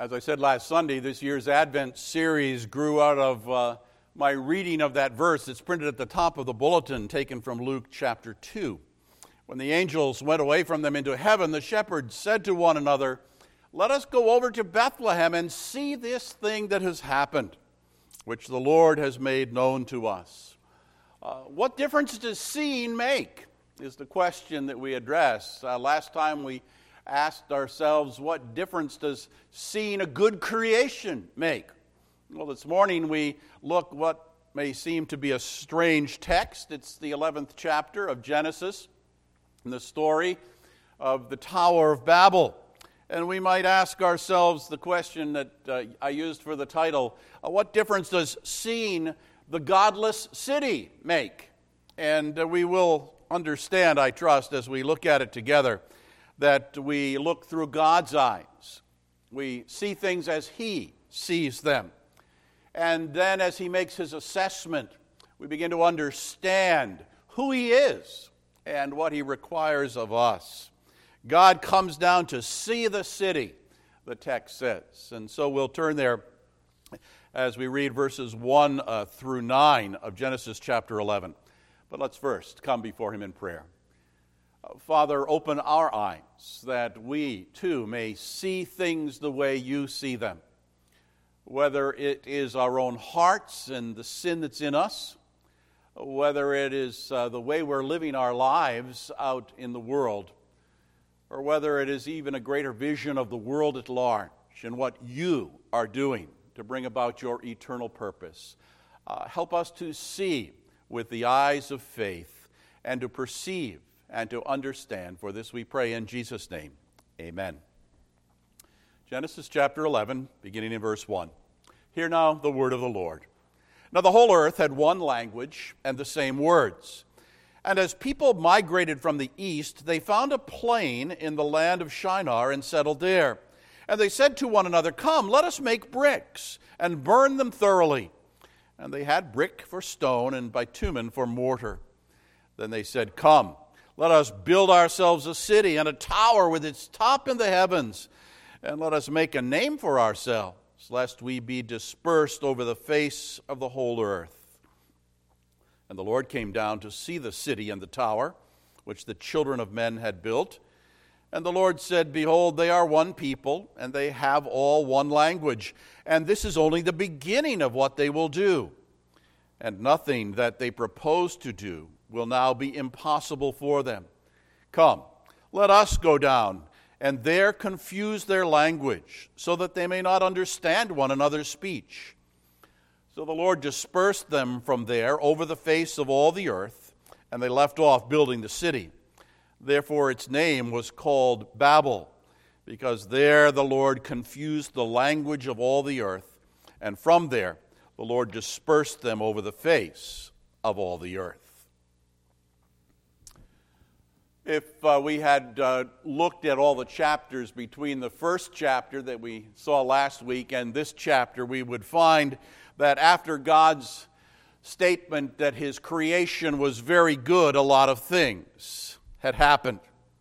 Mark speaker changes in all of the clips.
Speaker 1: As I said last Sunday, this year's Advent series grew out of my reading of that verse that's printed at the top of the bulletin, taken from Luke chapter 2. When the angels went away from them into heaven, the shepherds said to one another, "Let us go over to Bethlehem and see this thing that has happened, which the Lord has made known to us." What difference does seeing make is the question that we address. Last time we asked ourselves, what difference does seeing a good creation make? Well, this morning we look what may seem to be a strange text. It's the 11th chapter of Genesis, and the story of the Tower of Babel. And we might ask ourselves the question that I used for the title, what difference does seeing the godless city make? And we will understand, I trust, as we look at it together, that we look through God's eyes. We see things as He sees them. And then as He makes His assessment, we begin to understand who He is and what He requires of us. God comes down to see the city, the text says. And so we'll turn there as we read verses 1 through 9 of Genesis chapter 11. But let's first come before Him in prayer. Father, open our eyes that we too may see things the way You see them. Whether it is our own hearts and the sin that's in us, whether it is the way we're living our lives out in the world, or whether it is even a greater vision of the world at large and what You are doing to bring about Your eternal purpose. Help us to see with the eyes of faith and to perceive and to understand. For this we pray in Jesus' name. Amen. Genesis chapter 11, beginning in verse 1. Hear now the word of the Lord. Now the whole earth had one language and the same words. And as people migrated from the east, they found a plain in the land of Shinar and settled there. And they said to one another, "Come, let us make bricks and burn them thoroughly." And they had brick for stone and bitumen for mortar. Then they said, "Come, let us build ourselves a city and a tower with its top in the heavens, and let us make a name for ourselves, lest we be dispersed over the face of the whole earth." And the Lord came down to see the city and the tower, which the children of men had built. And the Lord said, "Behold, they are one people, and they have all one language. And this is only the beginning of what they will do. And nothing that they propose to do will now be impossible for them. Come, let us go down and there confuse their language, so that they may not understand one another's speech." So the Lord dispersed them from there over the face of all the earth, and they left off building the city. Therefore its name was called Babel, because there the Lord confused the language of all the earth, and from there the Lord dispersed them over the face of all the earth. If we had looked at all the chapters between the first chapter that we saw last week and this chapter, we would find that after God's statement that His creation was very good, a lot of things had happened.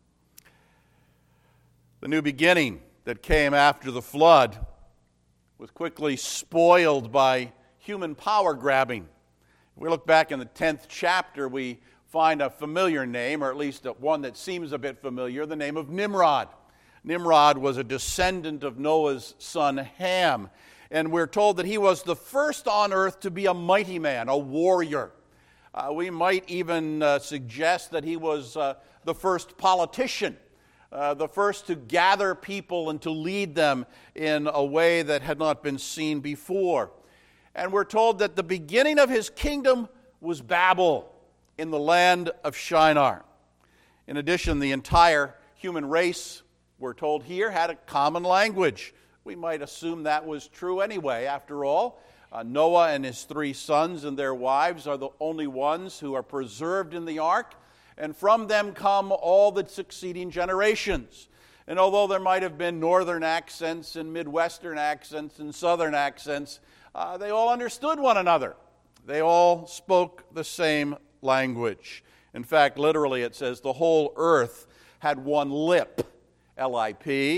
Speaker 1: The new beginning that came after the flood was quickly spoiled by human power grabbing. If we look back in the 10th chapter, we find a familiar name, or at least one that seems a bit familiar, the name of Nimrod. Nimrod was a descendant of Noah's son Ham, and we're told that he was the first on earth to be a mighty man, a warrior. We might even suggest that he was the first politician, the first to gather people and to lead them in a way that had not been seen before. And we're told that the beginning of his kingdom was Babel, in the land of Shinar. In addition, the entire human race, we're told here, had a common language. We might assume that was true anyway. After all, Noah and his 3 sons and their wives are the only ones who are preserved in the ark, and from them come all the succeeding generations. And although there might have been northern accents and midwestern accents and southern accents, they all understood one another. They all spoke the same language. In fact, literally it says the whole earth had one lip, L-I-P,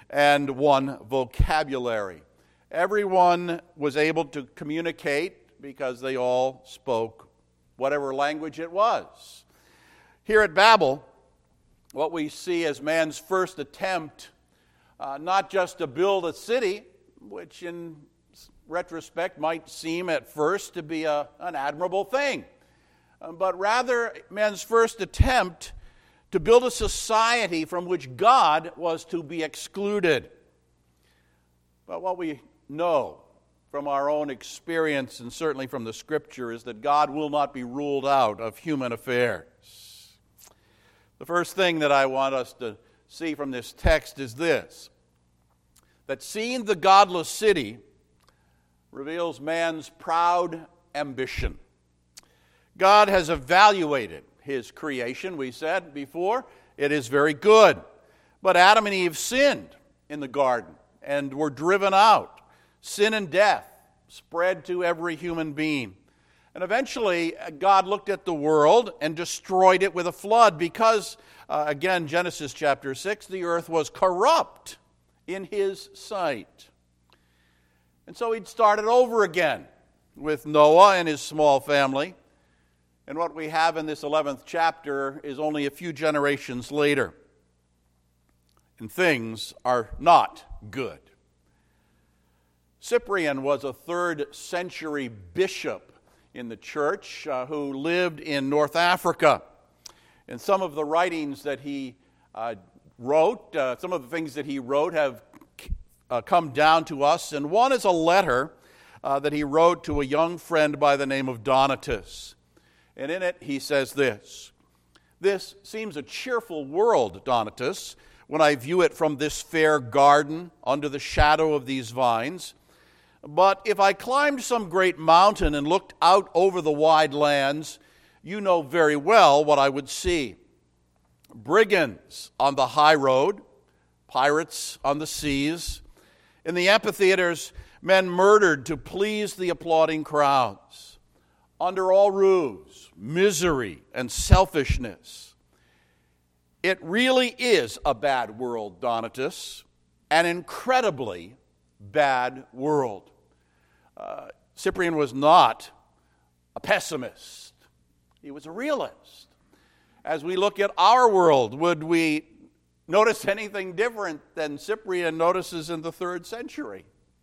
Speaker 1: and one vocabulary. Everyone was able to communicate because they all spoke whatever language it was. Here at Babel, what we see as man's first attempt, not just to build a city, which in retrospect might seem at first to be an admirable thing, but rather man's first attempt to build a society from which God was to be excluded. But what we know from our own experience and certainly from the Scripture is that God will not be ruled out of human affairs. The first thing that I want us to see from this text is this, that seeing the godless city reveals man's proud ambition. God has evaluated his creation, we said before. It is very good. But Adam and Eve sinned in the garden and were driven out. Sin and death spread to every human being. And eventually, God looked at the world and destroyed it with a flood because, again, Genesis chapter 6, the earth was corrupt in his sight. And so he'd started over again with Noah and his small family. And what we have in this 11th chapter is only a few generations later. And things are not good. Cyprian was a 3rd century bishop in the church who lived in North Africa. And some of the writings that he wrote, some of the things that he wrote have come down to us. And one is a letter that he wrote to a young friend by the name of Donatus. And in it he says this: "This seems a cheerful world, Donatus, when I view it from this fair garden under the shadow of these vines. But if I climbed some great mountain and looked out over the wide lands, you know very well what I would see. Brigands on the high road, pirates on the seas, in the amphitheaters, men murdered to please the applauding crowds. Under all ruse, misery, and selfishness. It really is a bad world, Donatus, an incredibly bad world." Cyprian was not a pessimist. He was a realist. As we look at our world, would we notice anything different than Cyprian notices in the 3rd century?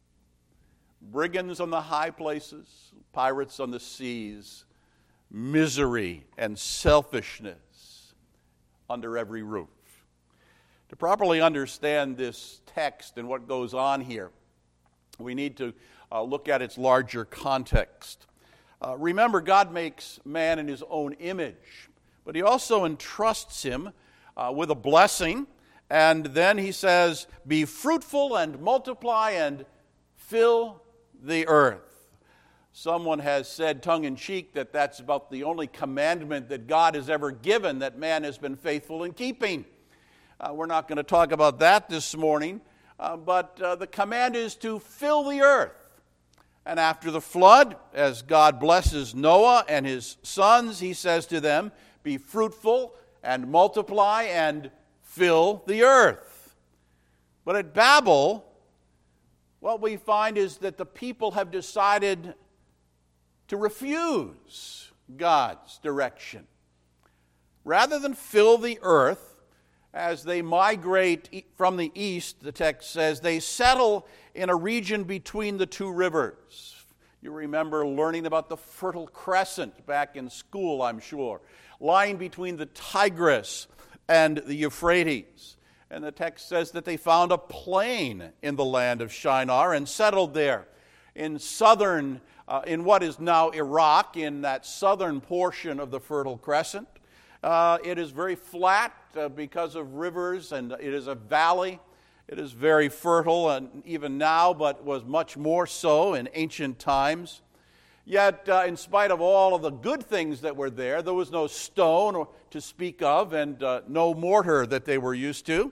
Speaker 1: Brigands on the high places, pirates on the seas, misery and selfishness under every roof. To properly understand this text and what goes on here, we need to look at its larger context. Remember, God makes man in his own image, but he also entrusts him with a blessing, and then he says, "Be fruitful and multiply and fill the earth." Someone has said tongue-in-cheek that that's about the only commandment that God has ever given that man has been faithful in keeping. We're not going to talk about that this morning, but the command is to fill the earth. And after the flood, as God blesses Noah and his sons, he says to them, "Be fruitful and multiply and fill the earth." But at Babel, what we find is that the people have decided to refuse God's direction. Rather than fill the earth, as they migrate from the east, the text says, they settle in a region between the two rivers. You remember learning about the Fertile Crescent back in school, I'm sure, lying between the Tigris and the Euphrates. And the text says that they found a plain in the land of Shinar and settled there in what is now Iraq, in that southern portion of the Fertile Crescent. It is very flat because of rivers, and it is a valley. It is very fertile, and even now, but was much more so in ancient times. Yet, in spite of all of the good things that were there was no stone to speak of, and no mortar that they were used to.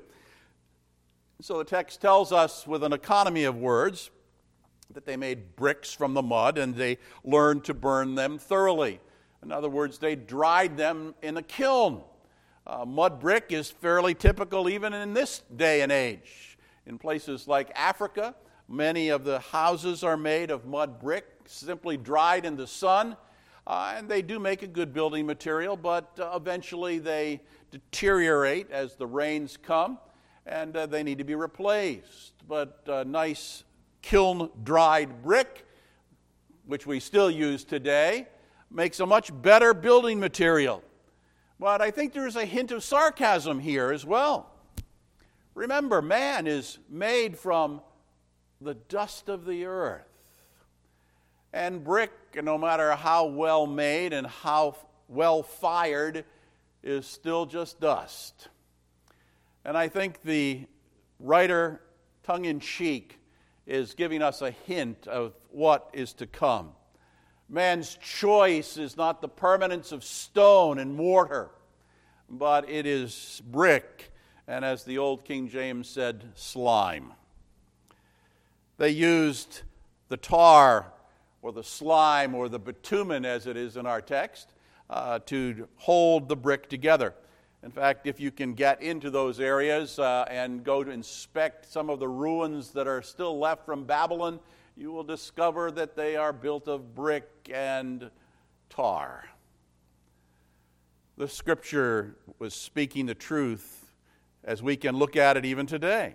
Speaker 1: So the text tells us, with an economy of words, that they made bricks from the mud, and they learned to burn them thoroughly. In other words, they dried them in a kiln. Mud brick is fairly typical even in this day and age. In places like Africa, many of the houses are made of mud brick, simply dried in the sun, and they do make a good building material, but eventually they deteriorate as the rains come, and they need to be replaced. But nice kiln-dried brick, which we still use today, makes a much better building material. But I think there's a hint of sarcasm here as well. Remember, man is made from the dust of the earth. And brick, no matter how well made and how well fired, is still just dust. And I think the writer, tongue-in-cheek, is giving us a hint of what is to come. Man's choice is not the permanence of stone and mortar, but it is brick, and as the old King James said, slime. They used the tar or the slime or the bitumen, as it is in our text, to hold the brick together. In fact, if you can get into those areas and go to inspect some of the ruins that are still left from Babylon, you will discover that they are built of brick and tar. The Scripture was speaking the truth as we can look at it even today.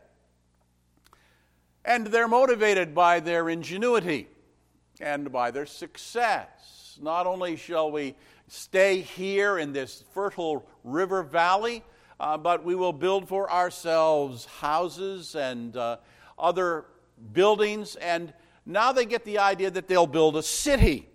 Speaker 1: And they're motivated by their ingenuity and by their success. Not only shall we stay here in this fertile river valley, but we will build for ourselves houses and other buildings. And now they get the idea that they'll build a city,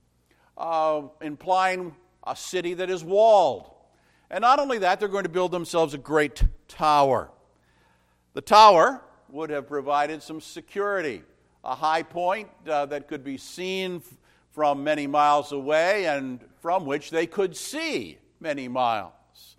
Speaker 1: implying a city that is walled. And not only that, they're going to build themselves a great tower. The tower would have provided some security, a high point that could be seen from many miles away and from which they could see many miles.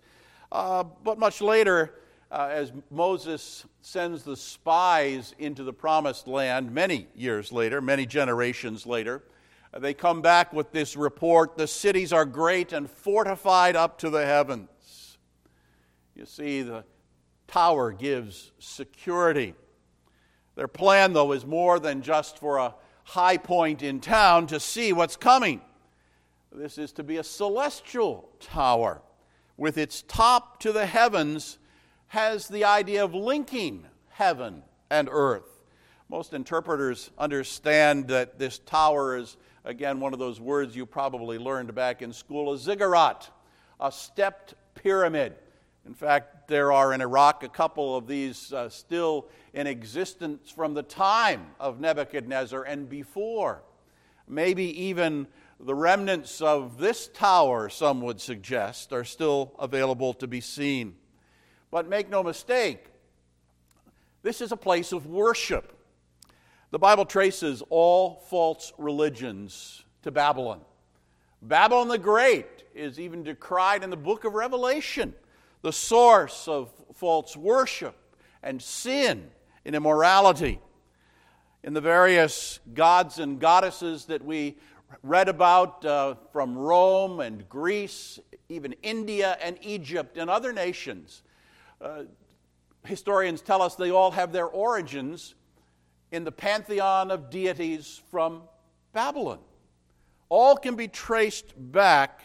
Speaker 1: But much later, as Moses sends the spies into the promised land, many years later, many generations later, they come back with this report: the cities are great and fortified up to the heavens. You see, the tower gives security. Their plan, though, is more than just for a high point in town to see what's coming. This is to be a celestial tower. With its top to the heavens, has the idea of linking heaven and earth. Most interpreters understand that this tower is, again, one of those words you probably learned back in school, a ziggurat, a stepped pyramid. In fact, there are in Iraq a couple of these still in existence from the time of Nebuchadnezzar and before. Maybe even the remnants of this tower, some would suggest, are still available to be seen. But make no mistake, this is a place of worship. The Bible traces all false religions to Babylon. Babylon the Great is even decried in the book of Revelation, the source of false worship and sin and immorality. In the various gods and goddesses that we read about from Rome and Greece, even India and Egypt and other nations, historians tell us they all have their origins in the pantheon of deities from Babylon. All can be traced back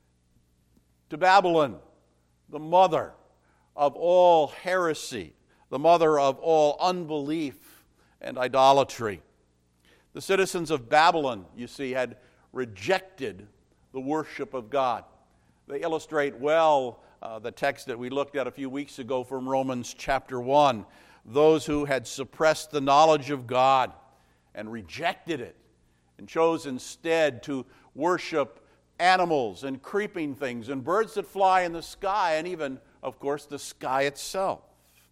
Speaker 1: to Babylon, the mother of all heresy, the mother of all unbelief and idolatry. The citizens of Babylon, you see, had rejected the worship of God. They illustrate well the text that we looked at a few weeks ago from Romans chapter 1. Those who had suppressed the knowledge of God and rejected it and chose instead to worship animals and creeping things and birds that fly in the sky and even, of course, the sky itself.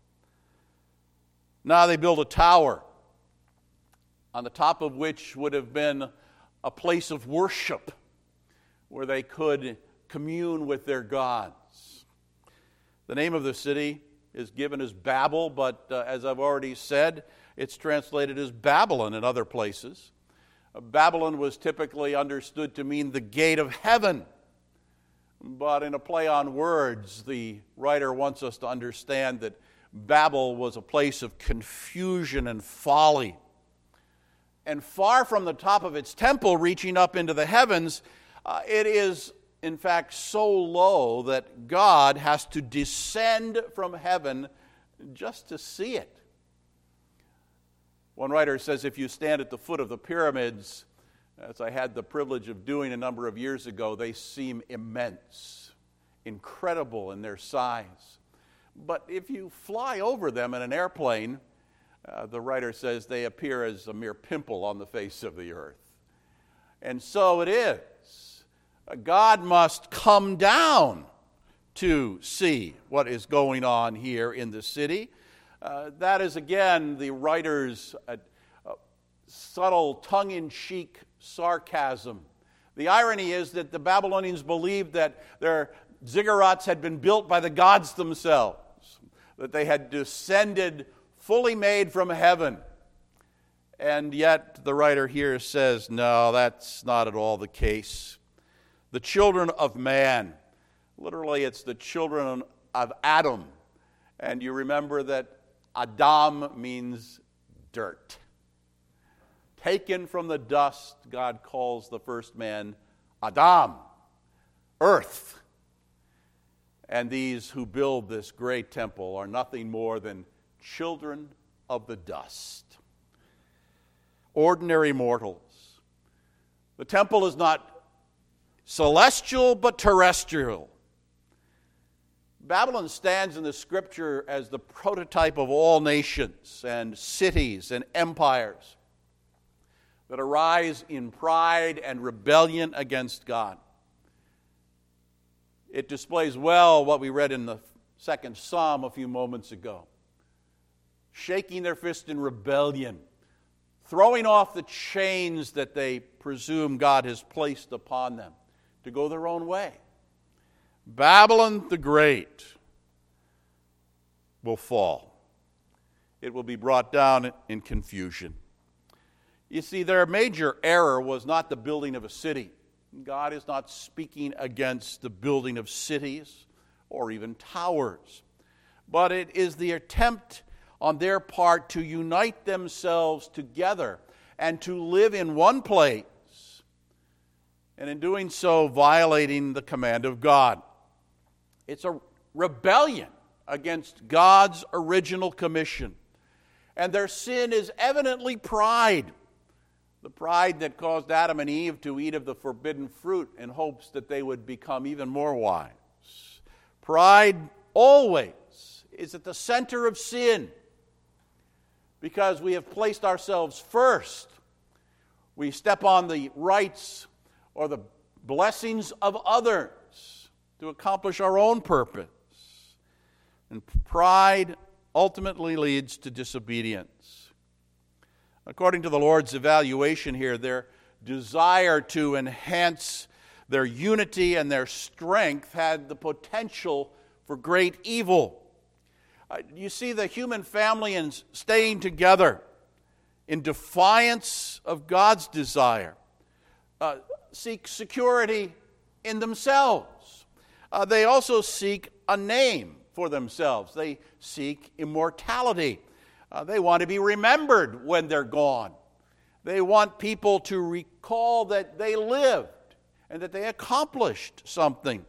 Speaker 1: Now they build a tower on the top of which would have been a place of worship where they could commune with their gods. The name of the city is given as Babel, but as I've already said, it's translated as Babylon in other places. Babylon was typically understood to mean the gate of heaven. But in a play on words, the writer wants us to understand that Babel was a place of confusion and folly. And far from the top of its temple reaching up into the heavens, it is in fact so low that God has to descend from heaven just to see it. One writer says if you stand at the foot of the pyramids, as I had the privilege of doing a number of years ago, they seem immense, incredible in their size. But if you fly over them in an airplane, the writer says they appear as a mere pimple on the face of the earth. And so it is. God must come down to see what is going on here in the city. That is, again, the writer's subtle, tongue-in-cheek sarcasm. The irony is that the Babylonians believed that their ziggurats had been built by the gods themselves, that they had descended fully made from heaven. And yet the writer here says, no, that's not at all the case. The children of man, literally it's the children of Adam. And you remember that Adam means dirt. Taken from the dust, God calls the first man Adam, earth. And these who build this great temple are nothing more than children of the dust. Ordinary mortals. The temple is not celestial but terrestrial. Babylon stands in the Scripture as the prototype of all nations and cities and empires that arise in pride and rebellion against God. It displays well what we read in the second Psalm a few moments ago. Shaking their fist in rebellion, throwing off the chains that they presume God has placed upon them to go their own way. Babylon the Great will fall. It will be brought down in confusion. You see, their major error was not the building of a city. God is not speaking against the building of cities or even towers, but it is the attempt on their part to unite themselves together and to live in one place, and in doing so violating the command of God. It's a rebellion against God's original commission. And their sin is evidently pride. The pride that caused Adam and Eve to eat of the forbidden fruit in hopes that they would become even more wise. Pride always is at the center of sin because we have placed ourselves first. We step on the rights or the blessings of others to accomplish our own purpose. And pride ultimately leads to disobedience. According to the Lord's evaluation here, their desire to enhance their unity and their strength had the potential for great evil. You see, the human family in staying together in defiance of God's desire seek security in themselves. They also seek a name for themselves. They seek immortality. They want to be remembered when they're gone. They want people to recall that they lived and that they accomplished something.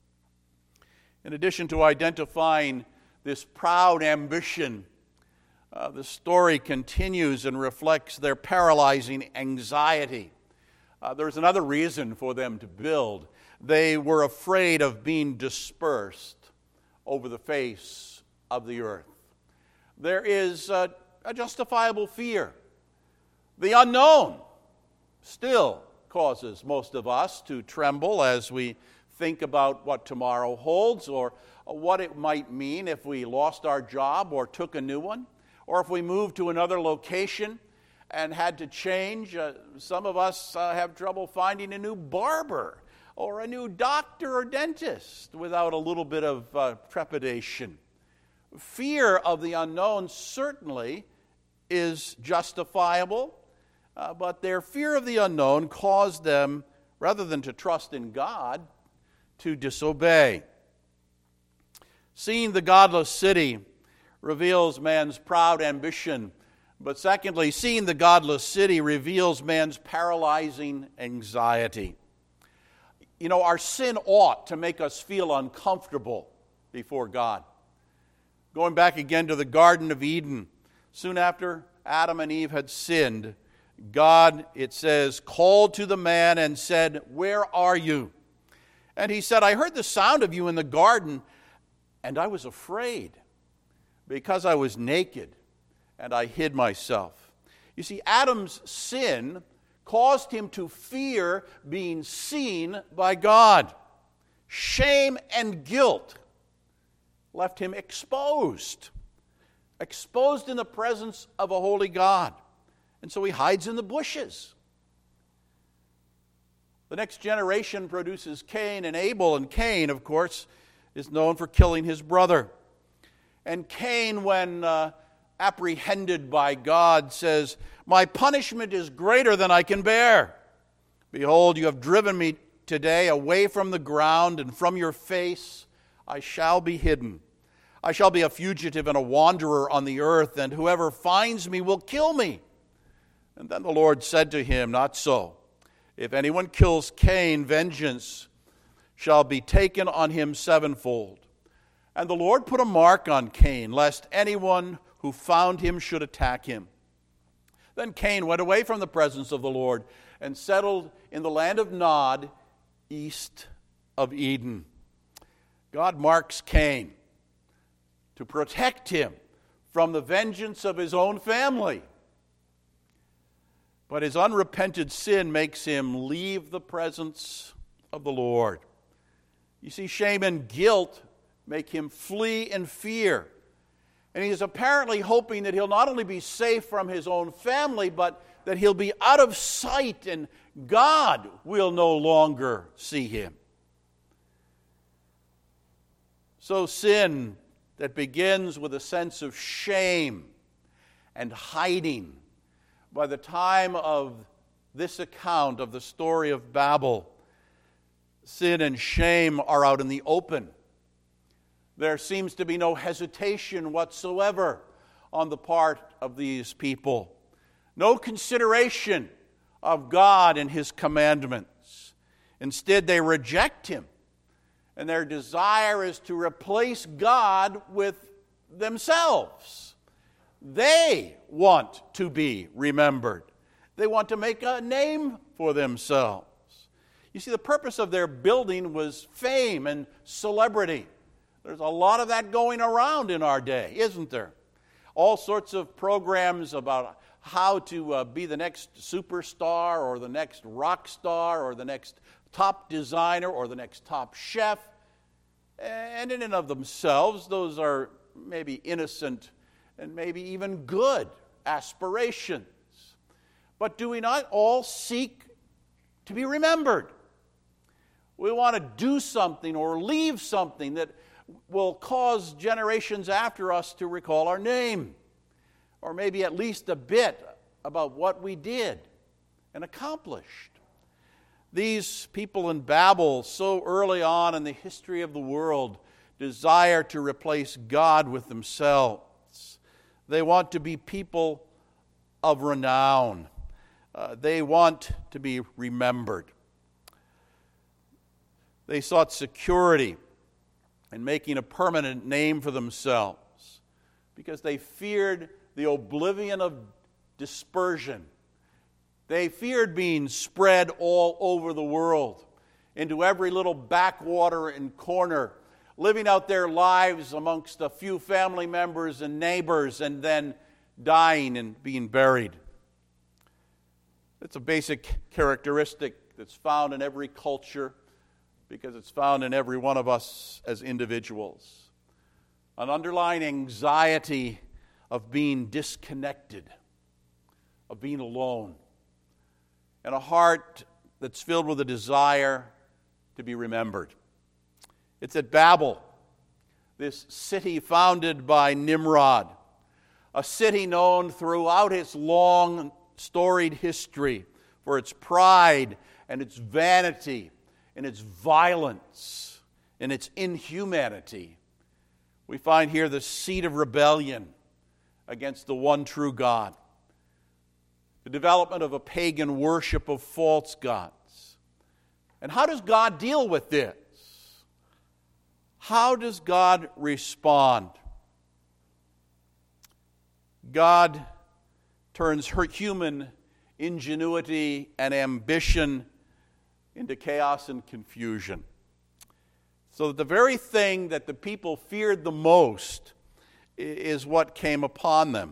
Speaker 1: In addition to identifying this proud ambition, the story continues and reflects their paralyzing anxiety. There's another reason for them to build. They were afraid of being dispersed over the face of the earth. There is a justifiable fear. The unknown still causes most of us to tremble as we think about what tomorrow holds or what it might mean if we lost our job or took a new one, or if we moved to another location and had to change. Some of us have trouble finding a new barber or a new doctor or dentist without a little bit of trepidation. Fear of the unknown certainly is justifiable, but their fear of the unknown caused them, rather than to trust in God, to disobey. Seeing the godless city reveals man's proud ambition. But secondly, seeing the godless city reveals man's paralyzing anxiety. You know, our sin ought to make us feel uncomfortable before God. Going back again to the Garden of Eden, soon after Adam and Eve had sinned, God, it says, called to the man and said, "Where are you?" And he said, "I heard the sound of you in the garden, and I was afraid, because I was naked, and I hid myself." You see, Adam's sin caused him to fear being seen by God. Shame and guilt left him exposed in the presence of a holy God. And so he hides in the bushes. The next generation produces Cain and Abel, and Cain, of course, is known for killing his brother. And Cain, when apprehended by God, says, "My punishment is greater than I can bear. Behold, you have driven me today away from the ground, and from your face I shall be hidden. I shall be a fugitive and a wanderer on the earth, and whoever finds me will kill me." And then the Lord said to him, "Not so. If anyone kills Cain, vengeance shall be taken on him sevenfold." And the Lord put a mark on Cain, lest anyone who found him should attack him. Then Cain went away from the presence of the Lord and settled in the land of Nod, east of Eden. God marks Cain to protect him from the vengeance of his own family. But his unrepented sin makes him leave the presence of the Lord. You see, shame and guilt make him flee in fear. And he is apparently hoping that he'll not only be safe from his own family, but that he'll be out of sight and God will no longer see him. So sin that begins with a sense of shame and hiding, by the time of this account of the story of Babel, sin and shame are out in the open. There seems to be no hesitation whatsoever on the part of these people. No consideration of God and His commandments. Instead, they reject Him. And their desire is to replace God with themselves. They want to be remembered. They want to make a name for themselves. You see, the purpose of their building was fame and celebrity. There's a lot of that going around in our day, isn't there? All sorts of programs about how to be the next superstar or the next rock star or the next top designer or the next top chef. And in and of themselves, those are maybe innocent and maybe even good aspirations. But do we not all seek to be remembered? We want to do something or leave something that will cause generations after us to recall our name, or maybe at least a bit about what we did and accomplished. These people in Babel, so early on in the history of the world, desire to replace God with themselves. They want to be people of renown. They want to be remembered. They sought security in making a permanent name for themselves because they feared the oblivion of dispersion. They feared being spread all over the world, into every little backwater and corner, living out their lives amongst a few family members and neighbors, and then dying and being buried. It's a basic characteristic that's found in every culture because it's found in every one of us as individuals. An underlying anxiety of being disconnected, of being alone, and a heart that's filled with a desire to be remembered. It's at Babel, this city founded by Nimrod, a city known throughout its long, storied history for its pride and its vanity and its violence and its inhumanity, We find here the seed of rebellion against the one true God, the development of a pagan worship of false gods. And how does God deal with this? How does God respond? God turns human ingenuity and ambition into chaos and confusion. So that the very thing that the people feared the most is what came upon them.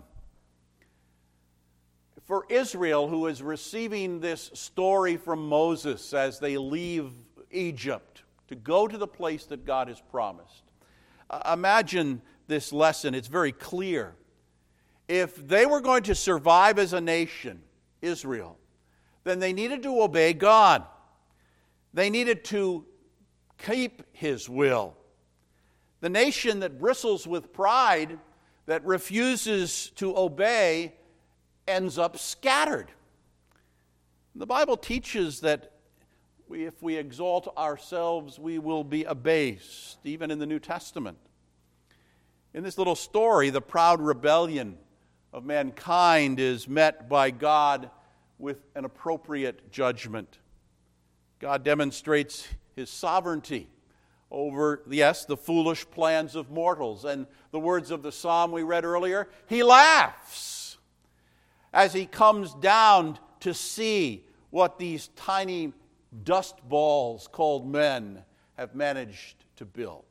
Speaker 1: For Israel, who is receiving this story from Moses as they leave Egypt to go to the place that God has promised, imagine this lesson. It's very clear. If they were going to survive as a nation, Israel, then they needed to obey God. They needed to keep His will. The nation that bristles with pride, that refuses to obey, ends up scattered. The Bible teaches that if we exalt ourselves, we will be abased, even in the New Testament. In this little story, the proud rebellion of mankind is met by God with an appropriate judgment. God demonstrates His sovereignty over, yes, the foolish plans of mortals. And the words of the psalm we read earlier, He laughs as He comes down to see what these tiny dust balls called men have managed to build.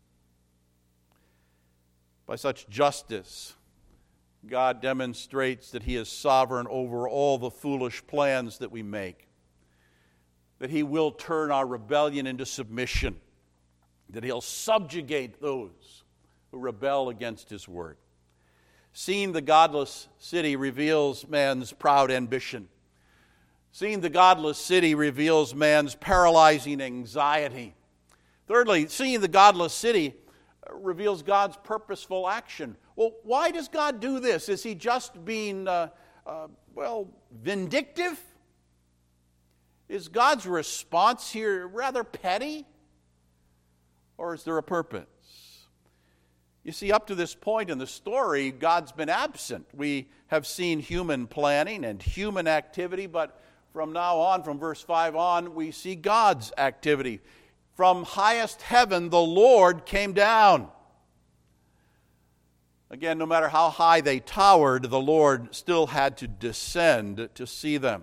Speaker 1: By such justice, God demonstrates that He is sovereign over all the foolish plans that we make, that He will turn our rebellion into submission, that He'll subjugate those who rebel against His word. Seeing the godless city reveals man's proud ambition. Seeing the godless city reveals man's paralyzing anxiety. Thirdly, seeing the godless city reveals God's purposeful action. Well, why does God do this? Is He just being, vindictive? Is God's response here rather petty? Or is there a purpose? You see, up to this point in the story, God's been absent. We have seen human planning and human activity, but from now on, from verse 5 on, we see God's activity. From highest heaven, the Lord came down. Again, no matter how high they towered, the Lord still had to descend to see them.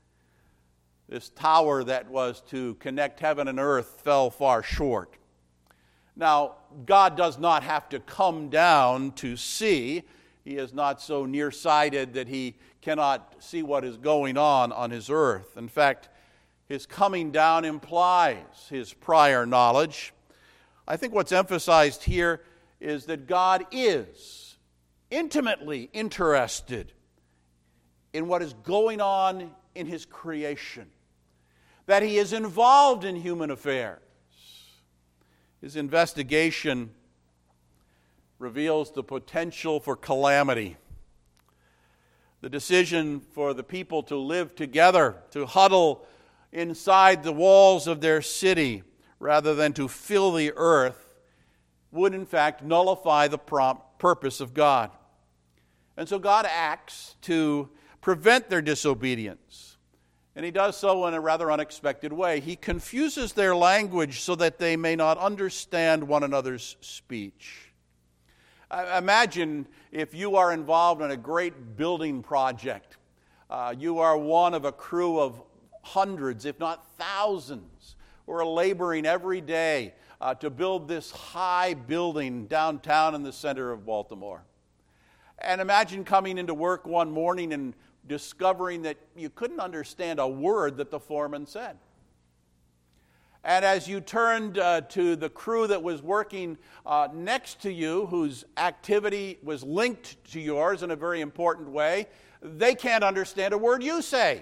Speaker 1: This tower that was to connect heaven and earth fell far short. Now, God does not have to come down to see. He is not so nearsighted that He cannot see what is going on His earth. In fact, His coming down implies His prior knowledge. I think what's emphasized here is that God is intimately interested in what is going on in His creation, that He is involved in human affairs. His investigation reveals the potential for calamity. The decision for the people to live together, to huddle inside the walls of their city rather than to fill the earth, would in fact nullify the purpose of God. And so God acts to prevent their disobedience. And He does so in a rather unexpected way. He confuses their language so that they may not understand one another's speech. Imagine if you are involved in a great building project. You are one of a crew of hundreds, if not thousands, who are laboring every day to build this high building downtown in the center of Baltimore. And imagine coming into work one morning and discovering that you couldn't understand a word that the foreman said. And as you turned to the crew that was working next to you, whose activity was linked to yours in a very important way, they can't understand a word you say.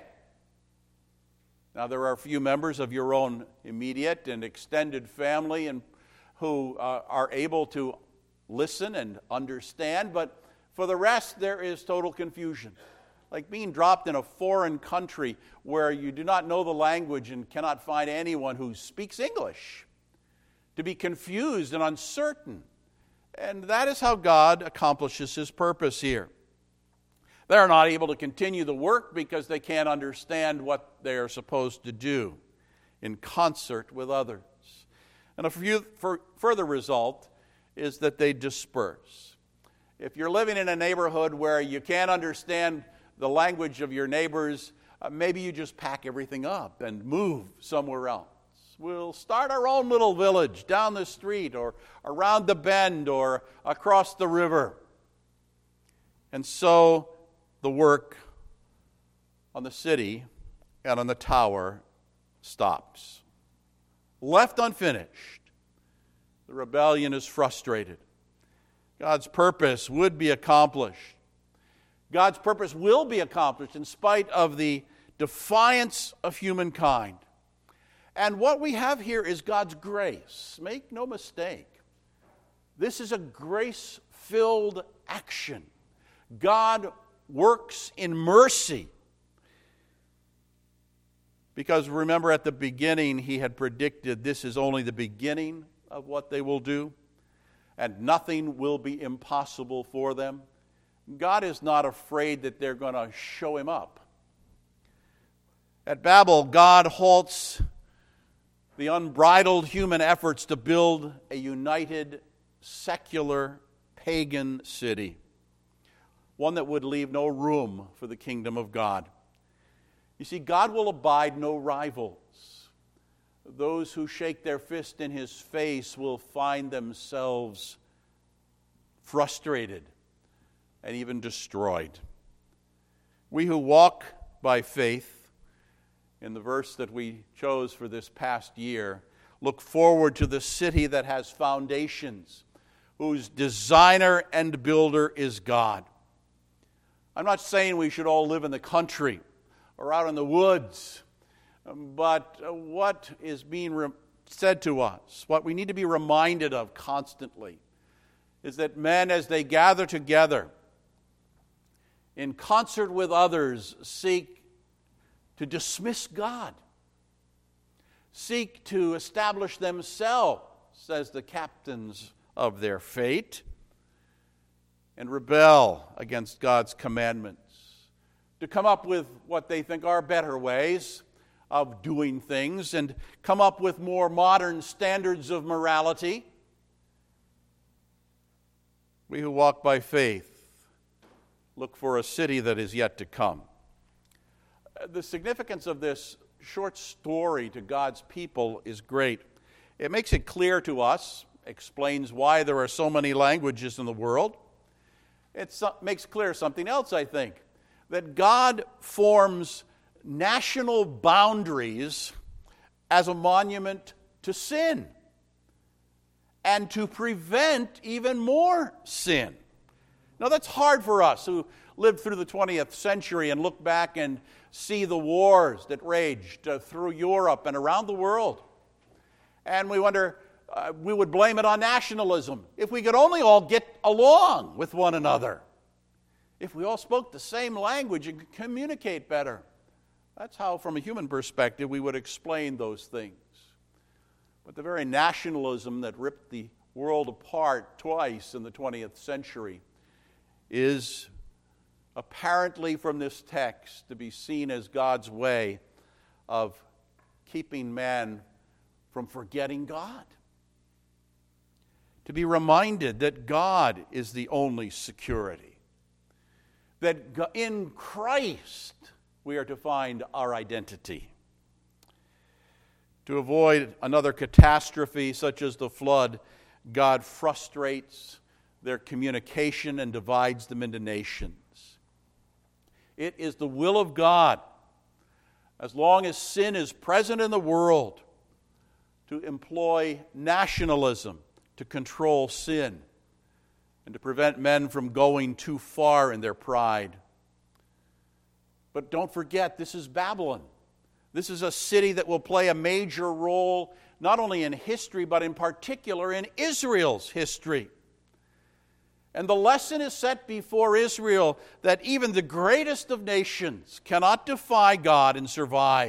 Speaker 1: Now, there are a few members of your own immediate and extended family and who are able to listen and understand, but for the rest, there is total confusion. Like being dropped in a foreign country where you do not know the language and cannot find anyone who speaks English. To be confused and uncertain. And that is how God accomplishes his purpose here. They're not able to continue the work because they can't understand what they are supposed to do in concert with others. And a further result is that they disperse. If you're living in a neighborhood where you can't understand the language of your neighbors, maybe you just pack everything up and move somewhere else. We'll start our own little village down the street or around the bend or across the river. And so the work on the city and on the tower stops. Left unfinished, the rebellion is frustrated. God's purpose would be accomplished. God's purpose will be accomplished in spite of the defiance of humankind. And what we have here is God's grace. Make no mistake. This is a grace-filled action. God works in mercy. Because remember, at the beginning, he had predicted this is only the beginning of what they will do, and nothing will be impossible for them. God is not afraid that they're going to show him up. At Babel, God halts the unbridled human efforts to build a united, secular, pagan city, one that would leave no room for the kingdom of God. You see, God will abide no rivals. Those who shake their fist in his face will find themselves frustrated and even destroyed. We who walk by faith, in the verse that we chose for this past year, look forward to the city that has foundations, whose designer and builder is God. I'm not saying we should all live in the country or out in the woods, but what is being said to us, what we need to be reminded of constantly, is that men, as they gather together, in concert with others, seek to dismiss God, seek to establish themselves as the captains of their fate, and rebel against God's commandments, to come up with what they think are better ways of doing things and come up with more modern standards of morality. We who walk by faith look for a city that is yet to come. The significance of this short story to God's people is great. It makes it clear to us, explains why there are so many languages in the world. It makes clear something else, I think, that God forms national boundaries as a monument to sin and to prevent even more sin. Now, that's hard for us who lived through the 20th century and look back and see the wars that raged through Europe and around the world. And we wonder, we would blame it on nationalism. If we could only all get along with one another, if we all spoke the same language and could communicate better. That's how, from a human perspective, we would explain those things. But the very nationalism that ripped the world apart twice in the 20th century is apparently from this text to be seen as God's way of keeping man from forgetting God. To be reminded that God is the only security. That in Christ we are to find our identity. To avoid another catastrophe such as the flood, God frustrates their communication and divides them into nations. It is the will of God, as long as sin is present in the world, to employ nationalism to control sin and to prevent men from going too far in their pride. But don't forget, this is Babylon. This is a city that will play a major role not only in history, but in particular in Israel's history. And the lesson is set before Israel that even the greatest of nations cannot defy God and survive.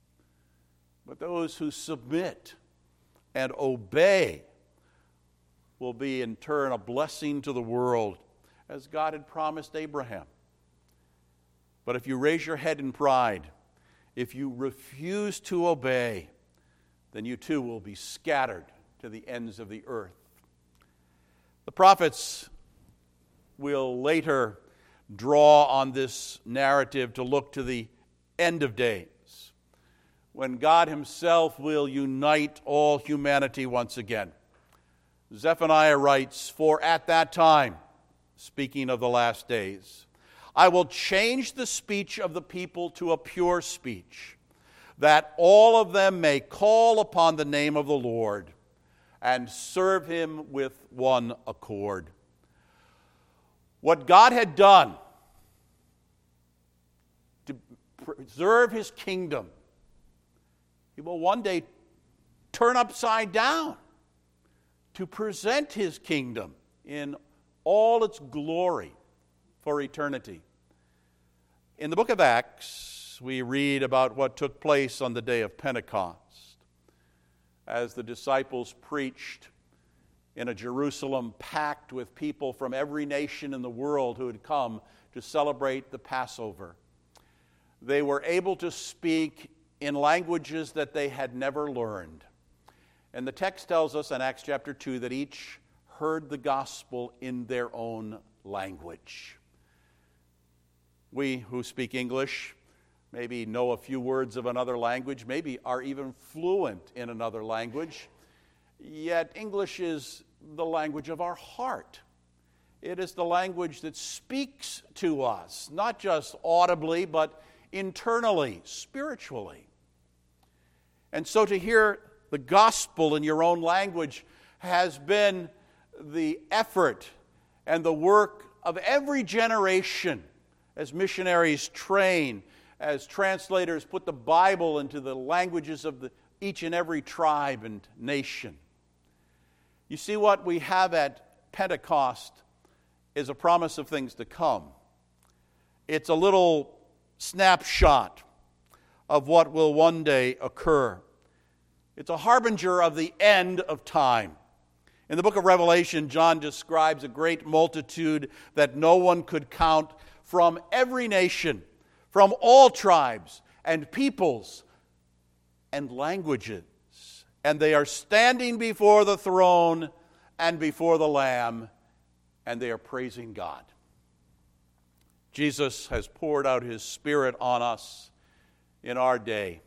Speaker 1: But those who submit and obey will be in turn a blessing to the world, as God had promised Abraham. But if you raise your head in pride, if you refuse to obey, then you too will be scattered to the ends of the earth. The prophets will later draw on this narrative to look to the end of days, when God himself will unite all humanity once again. Zephaniah writes, "For at that time," speaking of the last days, "I will change the speech of the people to a pure speech, that all of them may call upon the name of the Lord and serve him with one accord." What God had done to preserve his kingdom, he will one day turn upside down to present his kingdom in all its glory for eternity. In the book of Acts, we read about what took place on the day of Pentecost, as the disciples preached in a Jerusalem packed with people from every nation in the world who had come to celebrate the Passover. They were able to speak in languages that they had never learned. And the text tells us in Acts chapter 2 that each heard the gospel in their own language. We who speak English maybe know a few words of another language, maybe are even fluent in another language, yet English is the language of our heart. It is the language that speaks to us, not just audibly, but internally, spiritually. And so to hear the gospel in your own language has been the effort and the work of every generation as missionaries train, as translators put the Bible into the languages of each and every tribe and nation. You see, what we have at Pentecost is a promise of things to come. It's a little snapshot of what will one day occur. It's a harbinger of the end of time. In the book of Revelation, John describes a great multitude that no one could count, from every nation, from all tribes and peoples and languages. And they are standing before the throne and before the Lamb, and they are praising God. Jesus has poured out his Spirit on us in our day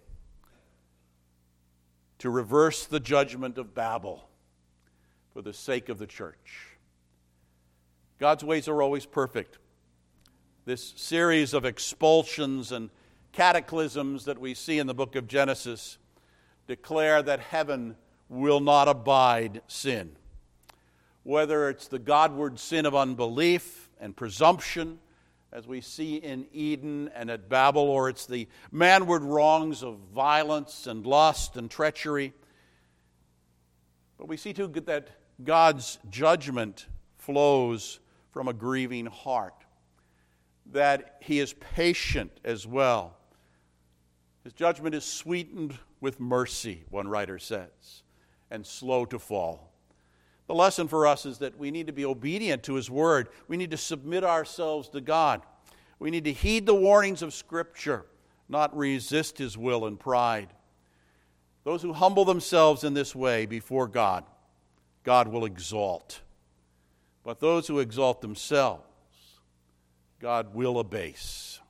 Speaker 1: to reverse the judgment of Babel for the sake of the church. God's ways are always perfect. This series of expulsions and cataclysms that we see in the book of Genesis declare that heaven will not abide sin. Whether it's the Godward sin of unbelief and presumption, as we see in Eden and at Babel, or it's the manward wrongs of violence and lust and treachery. But we see too that God's judgment flows from a grieving heart, that he is patient as well. His judgment is sweetened with mercy, one writer says, and slow to fall. The lesson for us is that we need to be obedient to his word. We need to submit ourselves to God. We need to heed the warnings of Scripture, not resist his will in pride. Those who humble themselves in this way before God, God will exalt. But those who exalt themselves, God will abase.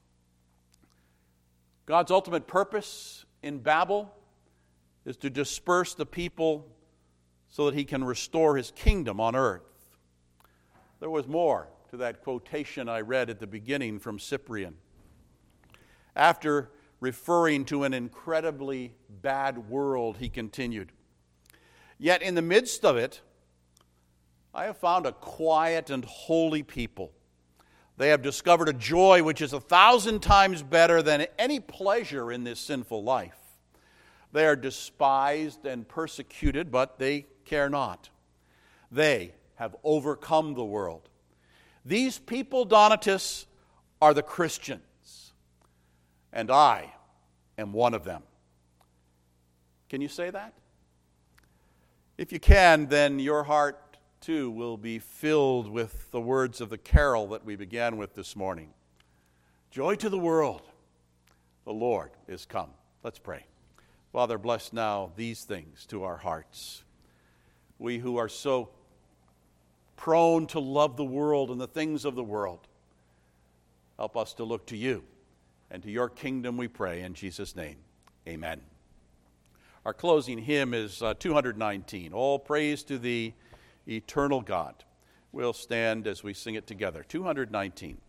Speaker 1: God's ultimate purpose in Babel is to disperse the people so that he can restore his kingdom on earth. There was more to that quotation I read at the beginning from Cyprian. After referring to an incredibly bad world, he continued, "Yet in the midst of it, I have found a quiet and holy people. They have discovered a joy which is 1,000 times better than any pleasure in this sinful life. They are despised and persecuted, but they care not. They have overcome the world. These people, Donatus, are the Christians, and I am one of them." Can you say that? If you can, then your heart too, will be filled with the words of the carol that we began with this morning. Joy to the world, the Lord is come. Let's pray. Father, bless now these things to our hearts. We who are so prone to love the world and the things of the world, help us to look to you and to your kingdom, we pray in Jesus' name. Amen. Our closing hymn is 219, All Praise to Thee, Eternal God. We'll stand as we sing it together. 219.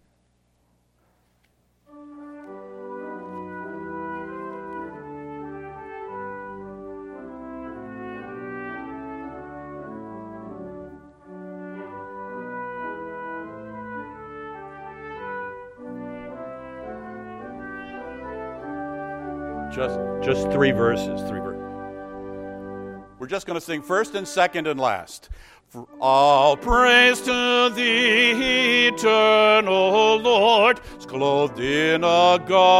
Speaker 1: Just three verses. We're just going to sing first and second and last. For all praise to Thee, eternal Lord, clothed in a garment